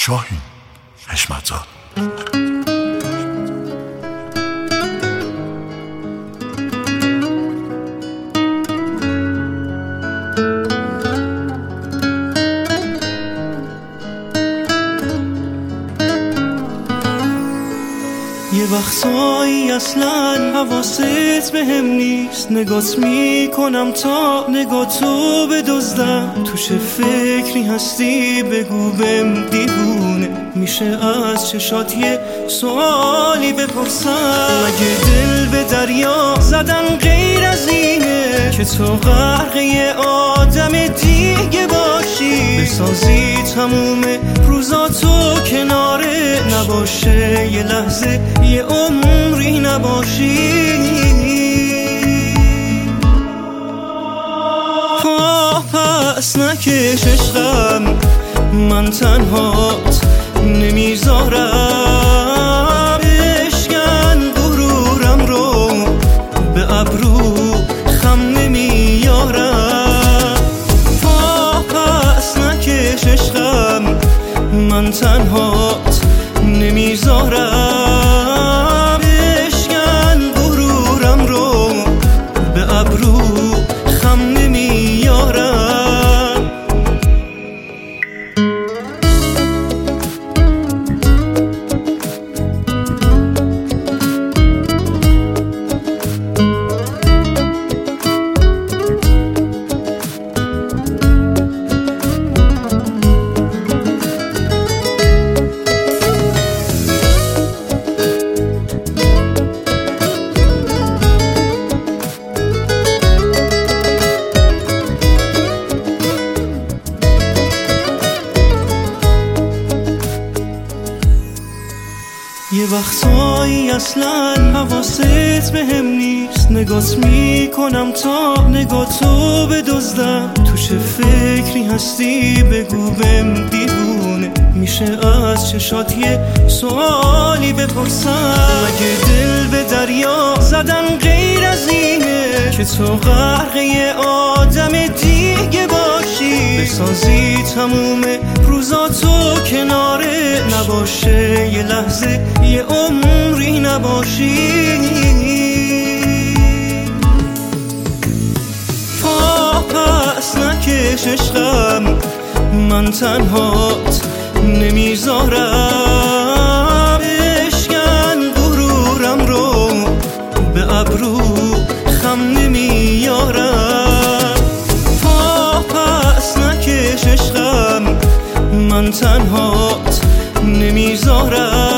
شاهین حشمتزاد. یه وقتایی اصلا حواست بهم نیست، نگات میکنم تا نگاتو بدزدم. تو چه فکری هستی بگو بهم دیوونه میشه از چشات یه سوالی بپرسم. مگه دل به دریا زدن غیر از اینه که تو غرق یه آدم دیگه باشی، بسازی تموم روزاتو کناره نباشه یه لحظه یه عمری نباشی. پس نکش عشقم، من تنهات نمیذارم. بشکن غرورم رو به ابرو خم نمیارم. پس نکش عشقم، من تنهات نمیذارم. بشکن غرورم رو به ابرو خم نمیارم. یه وقتایی اصلا حواست بهم نیست، نگات میکنم تا نگاتو بدزدم. تو چه فکری هستی بگو بهم دیوونه میشه از چشات یه سوالی بپرسم. مگه دل به دریا زدن غیر از اینه که تو غرق یه آدم دیگه باشی، بسازی تموم روزاتو کناره نباشه یه لحظه یه عمری نباشی. پس نکش عشقم، من تنهات نمیذارم. بشکن غرورم رو به ابرو خم نمیارم. پس نکش عشقم، من تنهات نمیذارم.